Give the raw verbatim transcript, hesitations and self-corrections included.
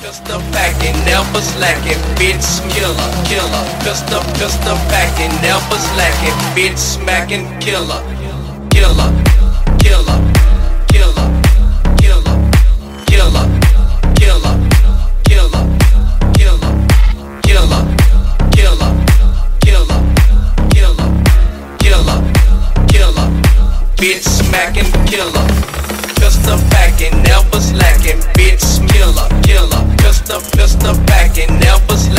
Pistol packing, never slacking, bitch killer, killer. Pistol, pistol packing, never slacking, bitch smacking, killer, killer, killer, killer, killer, killer, killer, killer, killer, killer, killer, killer, killer, killer, killer, bitch smacking, killer. Pistol packing, never slacking, bitch killer, killer. Pistol, pistol packing, never slacking.